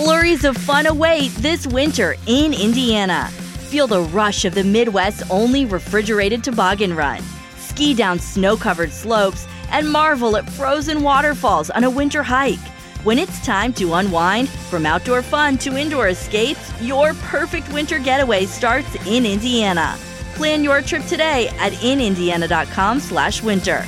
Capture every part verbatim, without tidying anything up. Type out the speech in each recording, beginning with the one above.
Flurries of fun await this winter in Indiana. Feel the rush of the Midwest's only refrigerated toboggan run. Ski down snow-covered slopes and marvel at frozen waterfalls on a winter hike. When it's time to unwind, from outdoor fun to indoor escapes, your perfect winter getaway starts in Indiana. Plan your trip today at in indiana dot com slash winter.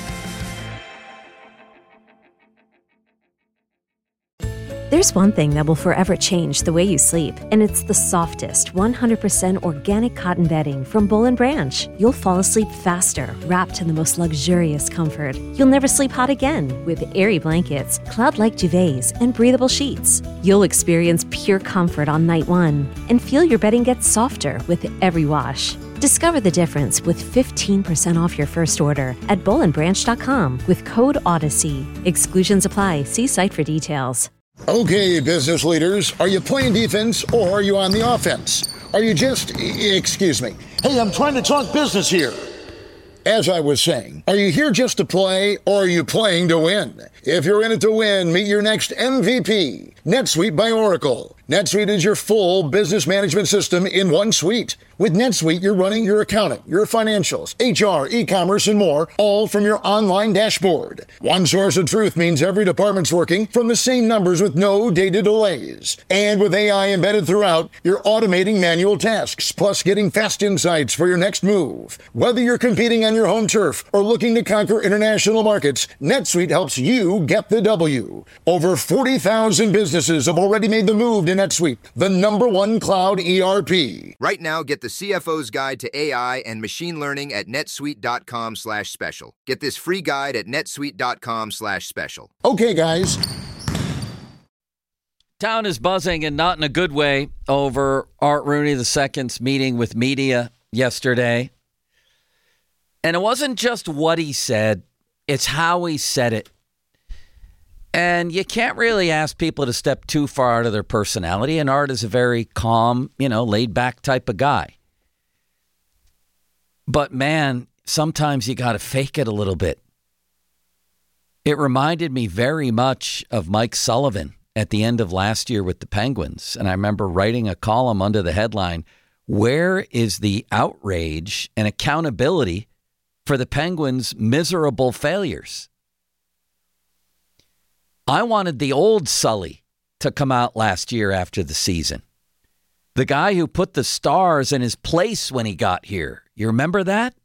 There's one thing that will forever change the way you sleep, and it's the softest, one hundred percent organic cotton bedding from Boll and Branch. You'll fall asleep faster, wrapped in the most luxurious comfort. You'll never sleep hot again with airy blankets, cloud-like duvets, and breathable sheets. You'll experience pure comfort on night one and feel your bedding gets softer with every wash. Discover the difference with fifteen percent off your first order at boll and branch dot com with code Odyssey. Exclusions apply. See site for details. Okay, business leaders, are you playing defense or are you on the offense? Are you just, excuse me. Hey, I'm trying to talk business here. As I was saying, are you here just to play or are you playing to win? If you're in it to win, meet your next M V P, NetSuite by Oracle. NetSuite is your full business management system in one suite. With NetSuite, you're running your accounting, your financials, H R, e-commerce, and more, all from your online dashboard. One source of truth means every department's working from the same numbers with no data delays. And with A I embedded throughout, you're automating manual tasks, plus getting fast insights for your next move. Whether you're competing on your home turf or looking to conquer international markets, NetSuite helps you get the W. Over forty thousand businesses have already made the move to NetSuite, the number one cloud E R P. Right now, get the C F O's Guide to A I and Machine Learning at netsuite.com slash special. Get this free guide at netsuite.com slash special. Okay, guys. Town is buzzing, and not in a good way, over Art Rooney the Second's meeting with media yesterday. And it wasn't just what he said, it's how he said it. And you can't really ask people to step too far out of their personality. And Art is a very calm, you know, laid-back type of guy. But, man, sometimes you got to fake it a little bit. It reminded me very much of Mike Sullivan at the end of last year with the Penguins. And I remember writing a column under the headline, "Where is the outrage and accountability for the Penguins' miserable failures?" I wanted the old Sully to come out last year after the season. The guy who put the stars in his place when he got here. You remember that?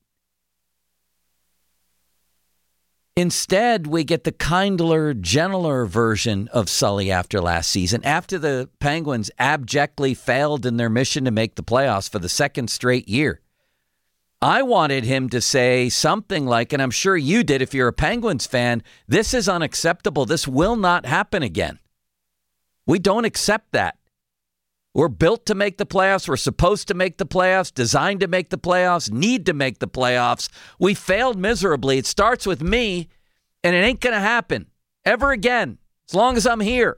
Instead, we get the kindler, gentler version of Sully after last season, after the Penguins abjectly failed in their mission to make the playoffs for the second straight year. I wanted him to say something like, and I'm sure you did if you're a Penguins fan, this is unacceptable. This will not happen again. We don't accept that. We're built to make the playoffs. We're supposed to make the playoffs, designed to make the playoffs, need to make the playoffs. We failed miserably. It starts with me, and it ain't going to happen ever again, as long as I'm here.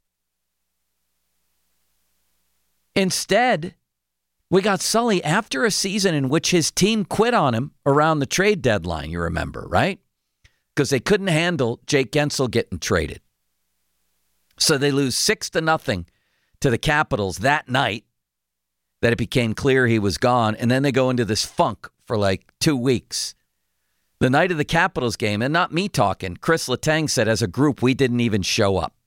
Instead, we got Sully after a season in which his team quit on him around the trade deadline, you remember, right? Because they couldn't handle Jake Gensel getting traded. So they lose six to nothing to the Capitals that night that it became clear he was gone. And then they go into this funk for like two weeks. The night of the Capitals game, and not me talking, Chris Letang said as a group, we didn't even show up.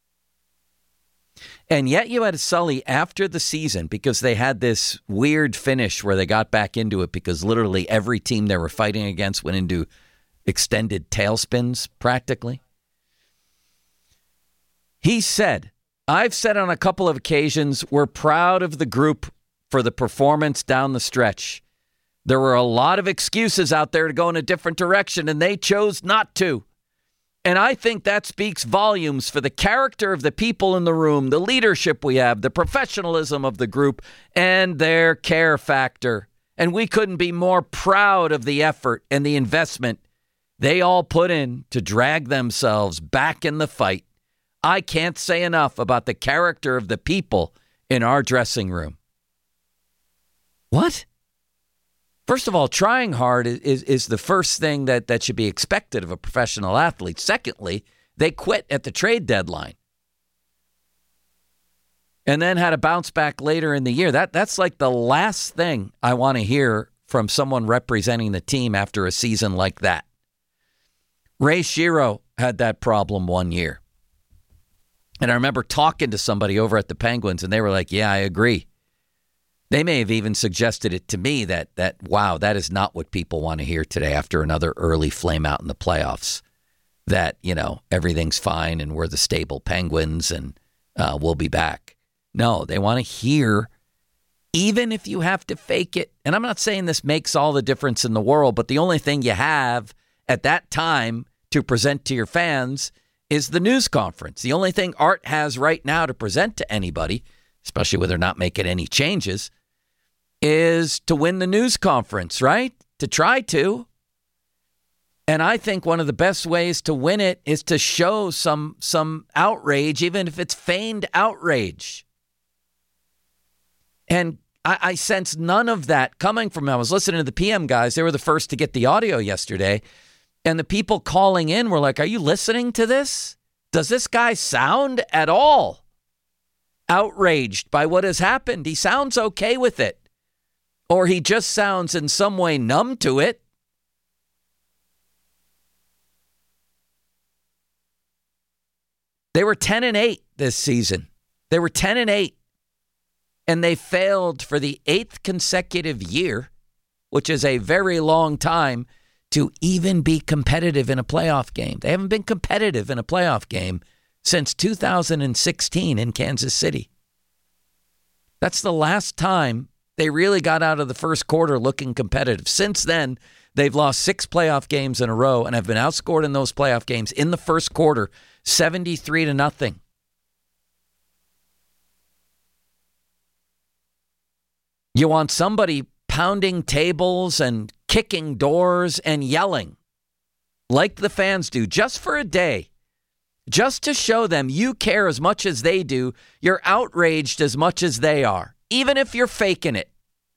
And yet you had Sully after the season because they had this weird finish where they got back into it because literally every team they were fighting against went into extended tailspins practically. He said, I've said on a couple of occasions, we're proud of the group for the performance down the stretch. There were a lot of excuses out there to go in a different direction, and they chose not to. And I think that speaks volumes for the character of the people in the room, the leadership we have, the professionalism of the group, and their care factor. And we couldn't be more proud of the effort and the investment they all put in to drag themselves back in the fight. I can't say enough about the character of the people in our dressing room. What? First of all, trying hard is, is, is the first thing that, that should be expected of a professional athlete. Secondly, they quit at the trade deadline. and then had a bounce back later in the year. That That's like the last thing I want to hear from someone representing the team after a season like that. Ray Shero had that problem one year. And I remember talking to somebody over at the Penguins, and they were like, yeah, I agree. They may have even suggested it to me that, that wow, that is not what people want to hear today after another early flame out in the playoffs. That, you know, everything's fine and we're the stable Penguins and uh, we'll be back. No, they want to hear, even if you have to fake it. And I'm not saying this makes all the difference in the world, but the only thing you have at that time to present to your fans is the news conference. The only thing Art has right now to present to anybody, especially when they're not making any changes, is to win the news conference, right? To try to. And I think one of the best ways to win it is to show some some outrage, even if it's feigned outrage. And I, I sense none of that coming from them. I was listening to the P M guys. They were the first to get the audio yesterday. And the people calling in were like, are you listening to this? Does this guy sound at all outraged by what has happened? He sounds okay with it. Or he just sounds in some way numb to it. They were ten and eight this season. They were ten and eight. And they failed for the eighth consecutive year, which is a very long time, to even be competitive in a playoff game. They haven't been competitive in a playoff game since two thousand sixteen in Kansas City. That's the last time they really got out of the first quarter looking competitive. Since then, they've lost six playoff games in a row and have been outscored in those playoff games in the first quarter, seventy-three to nothing. You want somebody pounding tables and kicking doors and yelling like the fans do just for a day, just to show them you care as much as they do. You're outraged as much as they are, even if you're faking it.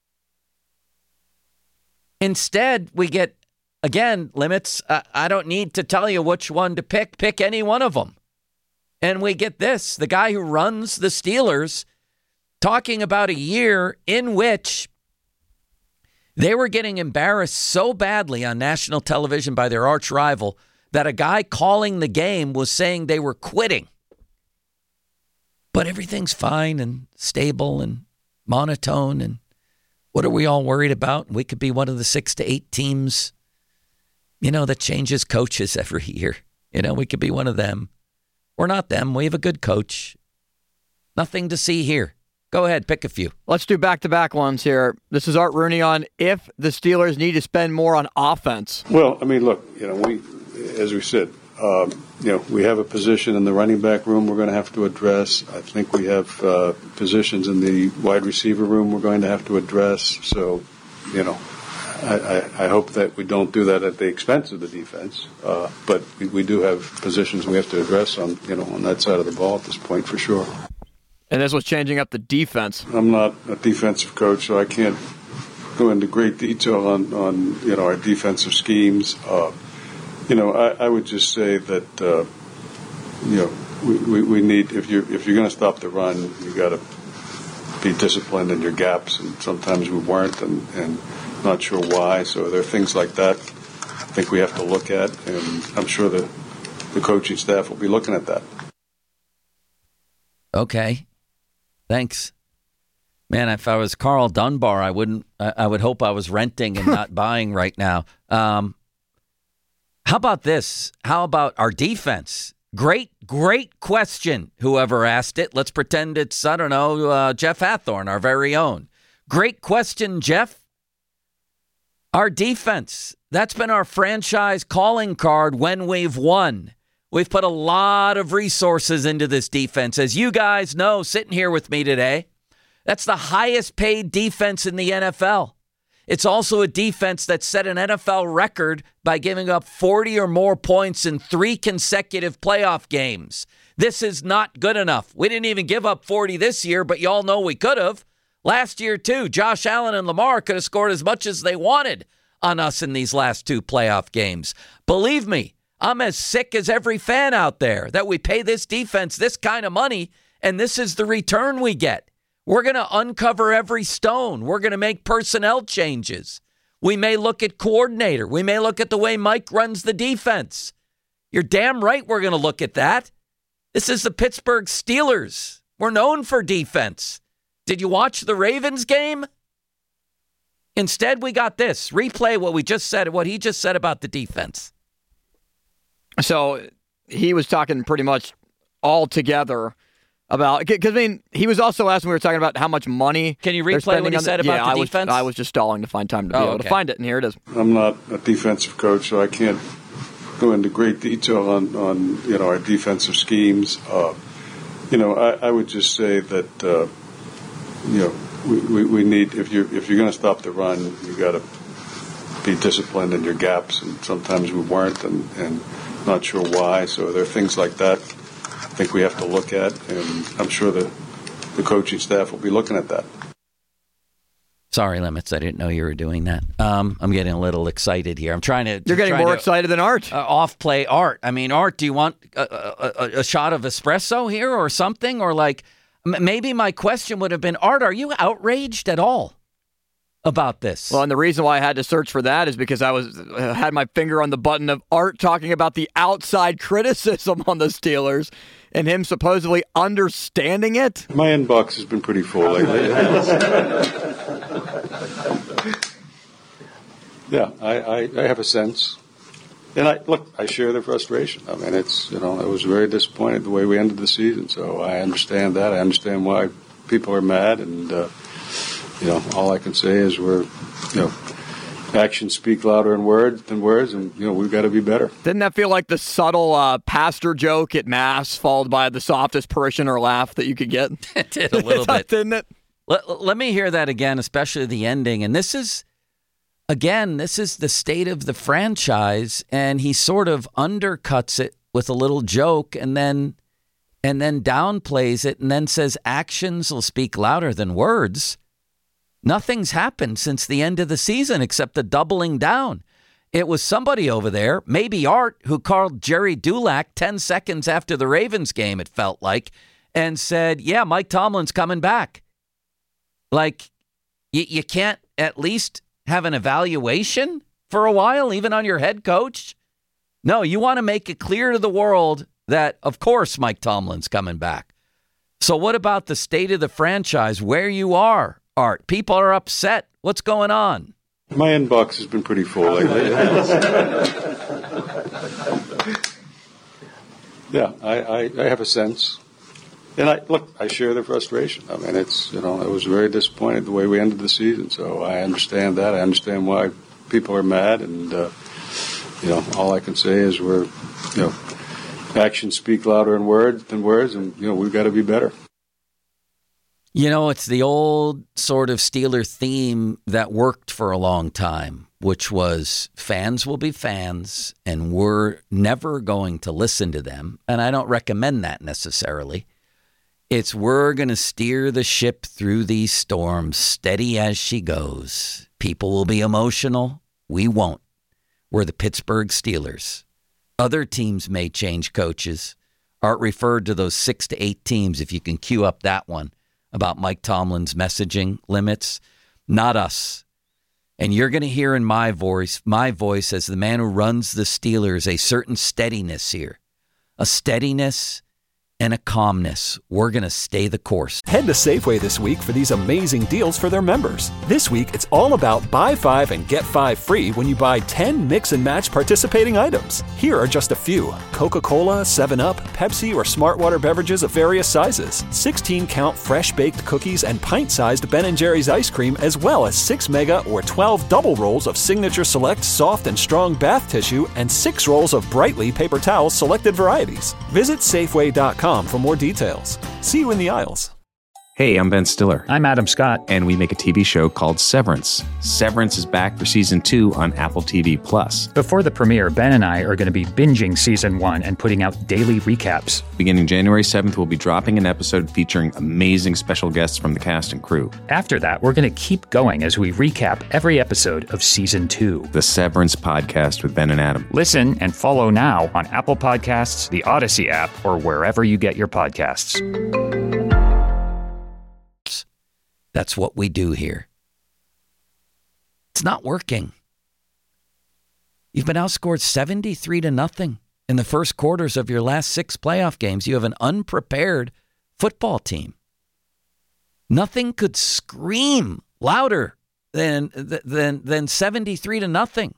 Instead, we get, again, limits. Uh, I don't need to tell you which one to pick. Pick any one of them. And we get this, the guy who runs the Steelers talking about a year in which they were getting embarrassed so badly on national television by their arch rival that a guy calling the game was saying they were quitting. But everything's fine and stable and monotone. And what are we all worried about? We could be one of the six to eight teams, you know, that changes coaches every year. You know, we could be one of them. We're not them. We have a good coach. Nothing to see here. Go ahead, pick a few. Let's do back-to-back ones here. This is Art Rooney on if the Steelers need to spend more on offense. Well, I mean, look, you know, we, as we said, um, you know, we have a position in the running back room we're going to have to address. I think we have uh, positions in the wide receiver room we're going to have to address. So, you know, I, I, I hope that we don't do that at the expense of the defense. Uh, but we, we do have positions we have to address on, you know, on that side of the ball at this point for sure. And this was changing up the defense. I'm not a defensive coach, so I can't go into great detail on, on you know, our defensive schemes. Uh, you know, I, I would just say that uh, you know we, we, we need if you if you're going to stop the run, you got to be disciplined in your gaps, and sometimes we weren't, and, and not sure why. So there are things like that I think we have to look at, and I'm sure the the coaching staff will be looking at that. Okay. Thanks. Man, if I was Carl Dunbar, I wouldn't. I, I would hope I was renting and not buying right now. Um, how about this? How about our defense? Great, great question. Whoever asked it. Let's pretend it's, I don't know, uh, Jeff Hathorn, our very own. Great question, Jeff. Our defense. That's been our franchise calling card when we've won. We've put a lot of resources into this defense. As you guys know, sitting here with me today, that's the highest paid defense in the N F L. It's also a defense that set an N F L record by giving up forty or more points in three consecutive playoff games. This is not good enough. We didn't even give up forty this year, but y'all know we could have. Last year, too, Josh Allen and Lamar could have scored as much as they wanted on us in these last two playoff games. Believe me, I'm as sick as every fan out there that we pay this defense this kind of money And this is the return we get. We're going to uncover every stone. We're going to make personnel changes. We may look at coordinator. We may look at the way Mike runs the defense. You're damn right we're going to look at that. This is the Pittsburgh Steelers. We're known for defense. Did you watch the Ravens game? Instead, we got this. Replay what we just said, what he just said about the defense. So he was talking pretty much all together about, because I mean, he was also asked when we were talking about how much money. Can you replay what he said the, about yeah, the I defense? Was, I was just stalling to find time to be oh, able okay. to find it, and here it is. I'm not a defensive coach, so I can't go into great detail on, on you know, our defensive schemes. Uh, you know, I, I would just say that, uh, you know, we, we, we need, if you're, if you're going to stop the run, you got to be disciplined in your gaps, and sometimes we weren't, and, and not sure why. So there are things like that I think we have to look at, and I'm sure that the coaching staff will be looking at that. Sorry, Limits. I didn't know you were doing that. Um, I'm getting a little excited here. I'm trying to. You're getting more to, excited than Art. Uh, off-play Art. I mean, Art, do you want a, a, a shot of espresso here or something? Or like, m- maybe my question would have been, Art, are you outraged at all about this? Well, and the reason why I had to search for that is because I was uh, had my finger on the button of Art talking about the outside criticism on the Steelers and him supposedly understanding it. My inbox has been pretty full lately. Yeah, I, I, I have a sense. And I look, I share the frustration. I mean, it's, you know, I was very disappointed the way we ended the season, so I understand that. I understand why people are mad, and, uh, you know, all I can say is we're, you know, actions speak louder than words, than words, and, you know, we've got to be better. Didn't that feel like the subtle uh, pastor joke at Mass, followed by the softest parishioner laugh that you could get? It did a little bit. Didn't it? Let, let me hear that again, especially the ending. And this is, again, this is the state of the franchise, and he sort of undercuts it with a little joke and then and then downplays it and then says actions will speak louder than words. Nothing's happened since the end of the season except the doubling down. It was somebody over there, maybe Art, who called Jerry Dulac ten seconds after the Ravens game, it felt like, and said, yeah, Mike Tomlin's coming back. Like, you, you can't at least have an evaluation for a while, even on your head coach? No, you want to make it clear to the world that, of course, Mike Tomlin's coming back. So what about the state of the franchise, where you are, Art? People are upset. What's going on? My inbox has been pretty full lately. Yeah, I, I, I have a sense. And I look, I share the frustration. I mean, it's, you know, I was very disappointed the way we ended the season, so I understand that. I understand why people are mad, and, uh, you know, all I can say is we're, you know, actions speak louder than words, than words, and, you know, we've got to be better. You know, it's the old sort of Steeler theme that worked for a long time, which was fans will be fans, and we're never going to listen to them. And I don't recommend that necessarily. It's we're going to steer the ship through these storms steady as she goes. People will be emotional. We won't. We're the Pittsburgh Steelers. Other teams may change coaches. Art referred to those six to eight teams, if you can cue up that one, about Mike Tomlin's messaging limits. Not us. And you're going to hear in my voice, my voice as the man who runs the Steelers, a certain steadiness here. A steadiness and a calmness. We're going to stay the course. Head to Safeway this week for these amazing deals for their members. This week, it's all about buy five and get five free when you buy ten mix and match participating items. Here are just a few: Coca-Cola, seven up, Pepsi, or Smartwater beverages of various sizes, sixteen count fresh baked cookies and pint-sized Ben and Jerry's ice cream, as well as six mega or twelve double rolls of Signature Select soft and strong bath tissue and six rolls of Brightly paper towels selected varieties. Visit Safeway dot com for more details. See you in the aisles. Hey, I'm Ben Stiller. I'm Adam Scott. And we make a T V show called Severance. Severance is back for season two on Apple T V Plus. Before the premiere, Ben and I are going to be binging season one and putting out daily recaps. Beginning January seventh, we'll be dropping an episode featuring amazing special guests from the cast and crew. After that, we're going to keep going as we recap every episode of season two. The Severance Podcast with Ben and Adam. Listen and follow now on Apple Podcasts, the Odyssey app, or wherever you get your podcasts. That's what we do here. It's not working. You've been outscored seventy-three to nothing in the first quarters of your last six playoff games. You have an unprepared football team. Nothing could scream louder than than than seventy-three to nothing.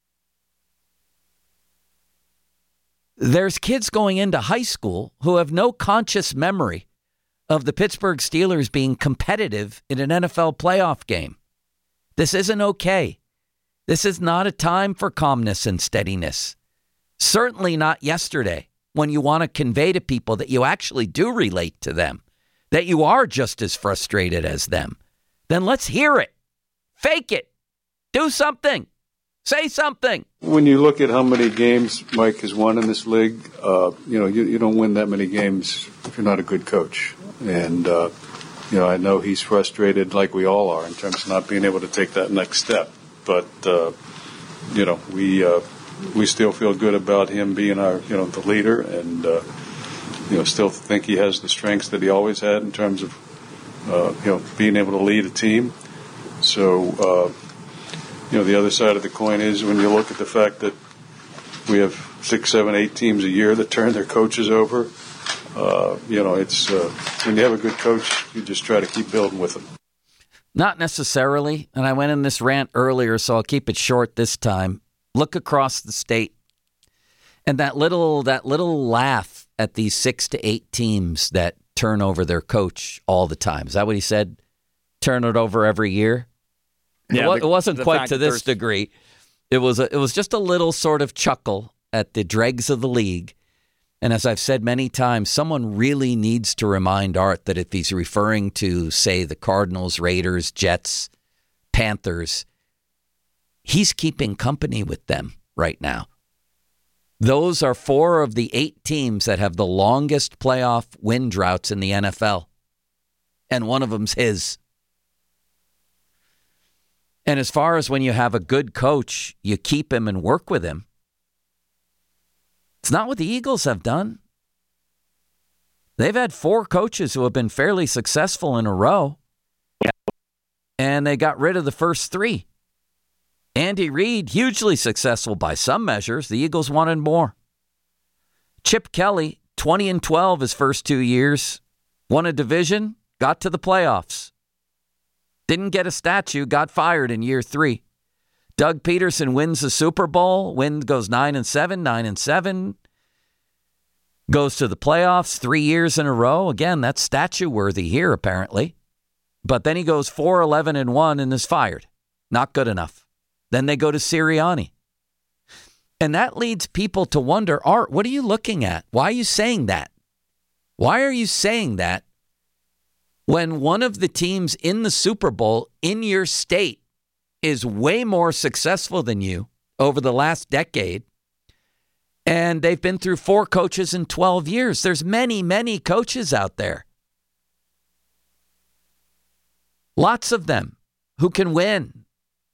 There's kids going into high school who have no conscious memory of the Pittsburgh Steelers being competitive in an N F L playoff game. This isn't okay. This is not a time for calmness and steadiness. Certainly not yesterday, when you want to convey to people that you actually do relate to them, that you are just as frustrated as them. Then let's hear it. Fake it. Do something. Say something. When you look at how many games Mike has won in this league, uh, you know, you, you don't win that many games if you're not a good coach. And, uh, you know, I know he's frustrated like we all are in terms of not being able to take that next step. But, uh, you know, we uh, we still feel good about him being our, you know, the leader, and, uh, you know, still think he has the strengths that he always had in terms of, uh, you know, being able to lead a team. So, uh, you know, the other side of the coin is when you look at the fact that we have six, seven, eight teams a year that turn their coaches over, uh, you know, it's uh, when you have a good coach, you just try to keep building with them. Not necessarily, and I went in this rant earlier, so I'll keep it short this time. Look across the state, and that little that little laugh at these six to eight teams that turn over their coach all the time. Is that what he said? Turn it over every year? Yeah, it, the, it wasn't the quite to this degree. It was a, it was just a little sort of chuckle at the dregs of the league. And as I've said many times, someone really needs to remind Art that if he's referring to, say, the Cardinals, Raiders, Jets, Panthers, he's keeping company with them right now. Those are four of the eight teams that have the longest playoff win droughts in the N F L. And one of them's his. And as far as when you have a good coach, you keep him and work with him. It's not what the Eagles have done. They've had four coaches who have been fairly successful in a row, and they got rid of the first three. Andy Reid, hugely successful by some measures. The Eagles wanted more. Chip Kelly, twenty and twelve his first two years, won a division, got to the playoffs. Didn't get a statue, got fired in year three. Doug Peterson wins the Super Bowl, win goes nine and seven, nine and seven, goes to the playoffs three years in a row. Again, that's statue worthy here apparently. But then he goes four eleven and one and is fired. Not good enough. Then they go to Sirianni. And that leads people to wonder, Art, what are you looking at? Why are you saying that? Why are you saying that when one of the teams in the Super Bowl in your state is way more successful than you over the last decade, and they've been through four coaches in twelve years? There's many, many coaches out there. Lots of them who can win.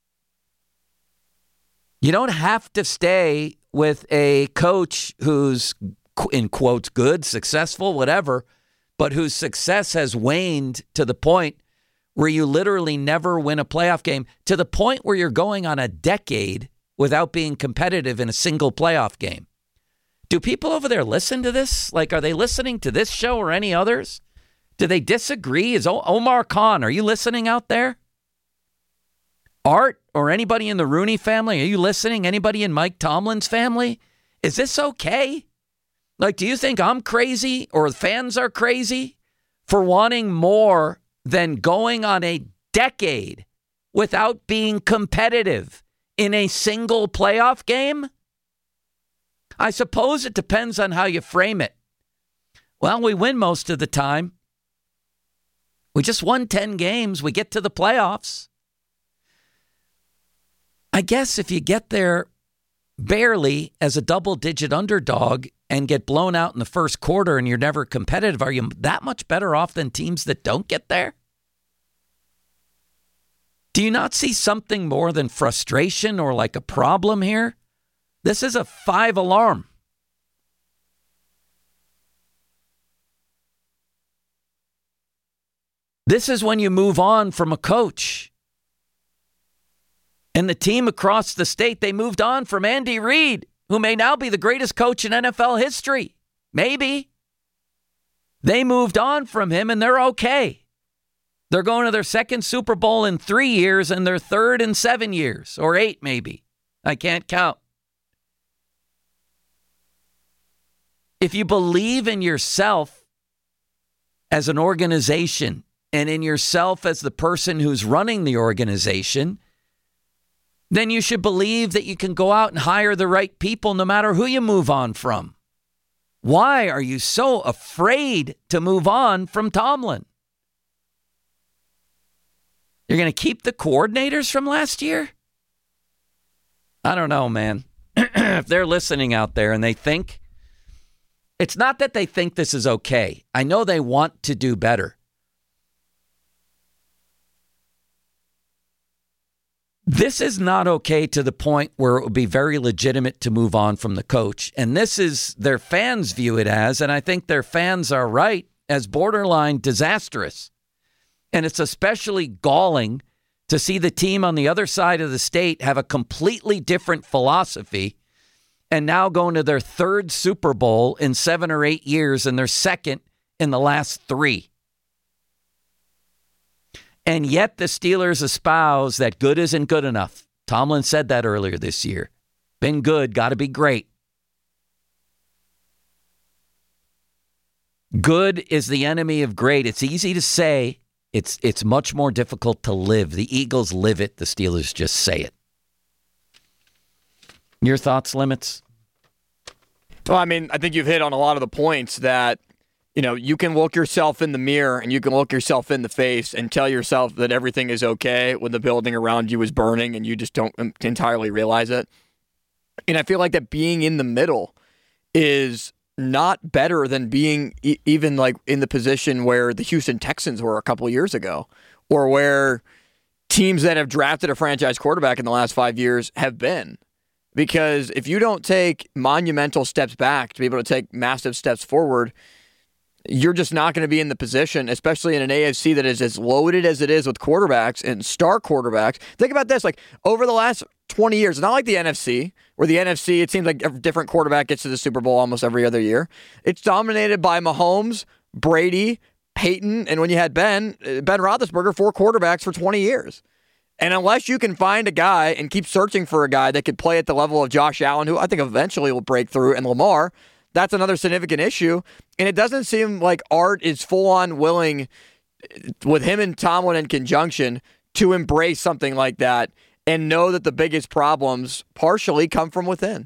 You don't have to stay with a coach who's, in quotes, good, successful, whatever, but whose success has waned to the point where you literally never win a playoff game, to the point where you're going on a decade without being competitive in a single playoff game. Do people over there listen to this? Like, are they listening to this show or any others? Do they disagree? Is o- Omar Khan, are you listening out there? Art or anybody in the Rooney family, are you listening? Anybody in Mike Tomlin's family? Is this okay? Like, do you think I'm crazy or fans are crazy for wanting more than going on a decade without being competitive in a single playoff game? I suppose it depends on how you frame it. Well, we win most of the time. We just won ten games. We get to the playoffs. I guess if you get there barely as a double-digit underdog and get blown out in the first quarter and you're never competitive, are you that much better off than teams that don't get there? Do you not see something more than frustration or like a problem here? This is a five alarm. This is when you move on from a coach. And the team across the state, they moved on from Andy Reid, who may now be the greatest coach in N F L history. Maybe. They moved on from him, and they're okay. They're going to their second Super Bowl in three years and their third in seven years, or eight maybe. I can't count. If you believe in yourself as an organization and in yourself as the person who's running the organization, then you should believe that you can go out and hire the right people no matter who you move on from. Why are you so afraid to move on from Tomlin? You're going to keep the coordinators from last year? I don't know, man. If they're listening out there and they think, it's not that they think this is okay. I know they want to do better. This is not okay to the point where it would be very legitimate to move on from the coach. And this is their fans view it as, and I think their fans are right, as borderline disastrous. And it's especially galling to see the team on the other side of the state have a completely different philosophy and now going to their third Super Bowl in seven or eight years and their second in the last three. And yet the Steelers espouse that good isn't good enough. Tomlin said that earlier this year. Been good, got to be great. Good is the enemy of great. It's easy to say. It's it's much more difficult to live. The Eagles live it. The Steelers just say it. Your thoughts, Limits? Well, I mean, I think you've hit on a lot of the points that, you know, you can look yourself in the mirror and you can look yourself in the face and tell yourself that everything is okay when the building around you is burning and you just don't entirely realize it. And I feel like that being in the middle is not better than being e- even like in the position where the Houston Texans were a couple of years ago, or where teams that have drafted a franchise quarterback in the last five years have been. Because if you don't take monumental steps back to be able to take massive steps forward, you're just not going to be in the position, especially in an A F C that is as loaded as it is with quarterbacks and star quarterbacks. Think about this, like over the last twenty years, it's not like the N F C, where the N F C, it seems like a different quarterback gets to the Super Bowl almost every other year. It's dominated by Mahomes, Brady, Peyton, and when you had Ben, Ben Roethlisberger, four quarterbacks for twenty years. And unless you can find a guy and keep searching for a guy that could play at the level of Josh Allen, who I think eventually will break through, and Lamar, that's another significant issue. And it doesn't seem like Art is full-on willing, with him and Tomlin in conjunction, to embrace something like that and know that the biggest problems partially come from within.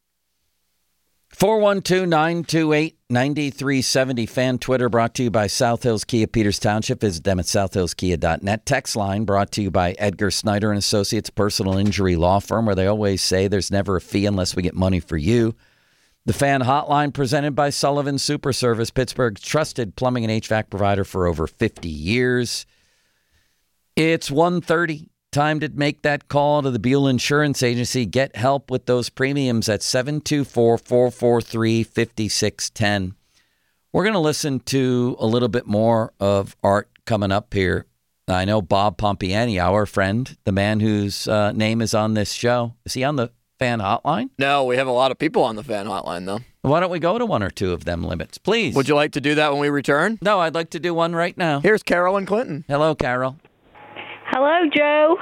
four one two, nine two eight, nine three seven zero fan Twitter brought to you by South Hills Kia Peters Township. Visit them at south hills kia dot net. Text line brought to you by Edgar Snyder and Associates, personal injury law firm, where they always say there's never a fee unless we get money for you. The Fan Hotline presented by Sullivan Super Service, Pittsburgh's trusted plumbing and H V A C provider for over fifty years. It's one thirty. Time to make that call to the Buell Insurance Agency. Get help with those premiums at seven two four, four four three, five six one zero. We're going to listen to a little bit more of Art coming up here. I know Bob Pompiani, our friend, the man whose uh, name is on this show. Is he on the Fan Hotline? No, we have a lot of people on the Fan Hotline, though. Why don't we go to one or two of them, Limits, please? Would you like to do that when we return? No, I'd like to do one right now. Here's Carol and Clinton. Hello, Carol. Hello, Joe.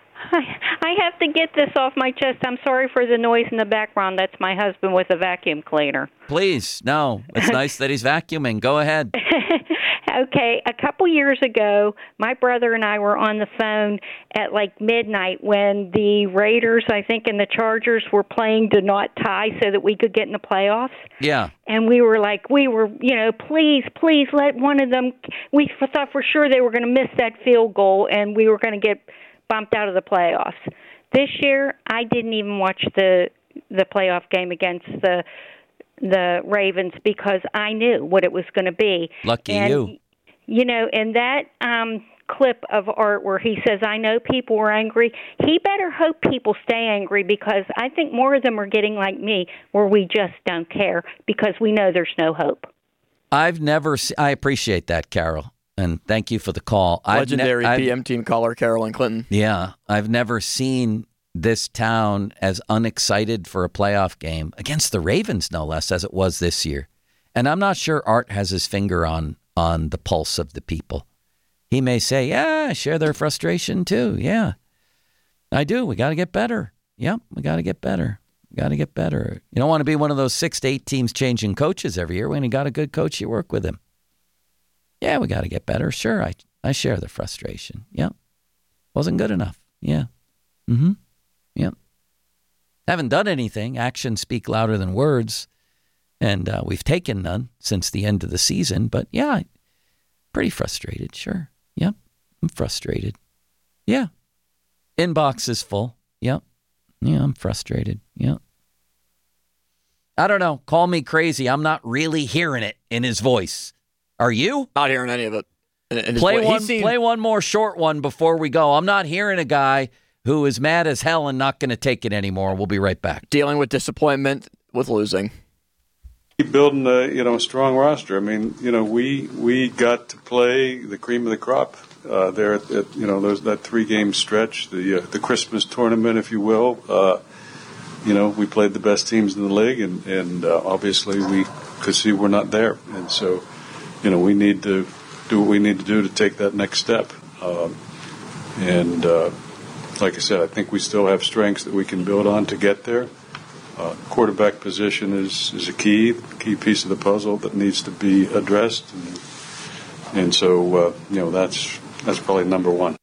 I have to get this off my chest. I'm sorry for the noise in the background. That's my husband with a vacuum cleaner. Please, no. It's nice that he's vacuuming. Go ahead. Okay, a couple years ago, my brother and I were on the phone at like midnight when the Raiders, I think, and the Chargers were playing to not tie so that we could get in the playoffs. Yeah. And we were like, we were, you know, please, please let one of them, we thought for sure they were going to miss that field goal and we were going to get bumped out of the playoffs. This year, I didn't even watch the the playoff game against the the Ravens because I knew what it was going to be. Lucky and, you. You know, and that um, clip of Art where he says, I know people are angry, he better hope people stay angry because I think more of them are getting like me where we just don't care because we know there's no hope. I've never se- I appreciate that, Carol. And thank you for the call. Legendary I've ne- P M team caller, Carolyn Clinton. Yeah. I've never seen this town as unexcited for a playoff game against the Ravens, no less, as it was this year. And I'm not sure Art has his finger on on the pulse of the people. He may say, yeah, I share their frustration too. Yeah, I do. We got to get better. Yep, we got to get better. We got to get better. You don't want to be one of those six to eight teams changing coaches every year. When you got a good coach, you work with him. Yeah, we got to get better. Sure, I I share the frustration. Yep. Wasn't good enough. Yeah. Mm-hmm. Yep. Haven't done anything. Actions speak louder than words. And uh, we've taken none since the end of the season. But yeah, pretty frustrated. Sure. Yep. I'm frustrated. Yeah. Inbox is full. Yep. Yeah, I'm frustrated. Yep. I don't know. Call me crazy. I'm not really hearing it in his voice. Are you? Not hearing any of it. In, in play voice. one. Seen, play one more short one before we go. I'm not hearing a guy who is mad as hell and not going to take it anymore. We'll be right back. Dealing with disappointment with losing. Keep building a you know a strong roster. I mean, you know, we we got to play the cream of the crop uh, there at, at you know there's that three game stretch, the uh, the Christmas tournament, if you will. Uh, you know, we played the best teams in the league, and and uh, obviously we could see we're not there, and so you know we need to do what we need to do to take that next step. Um, and uh, like I said, I think we still have strengths that we can build on to get there. Uh, quarterback position is, is a key, key piece of the puzzle that needs to be addressed, and, and so uh, you know that's that's probably number one.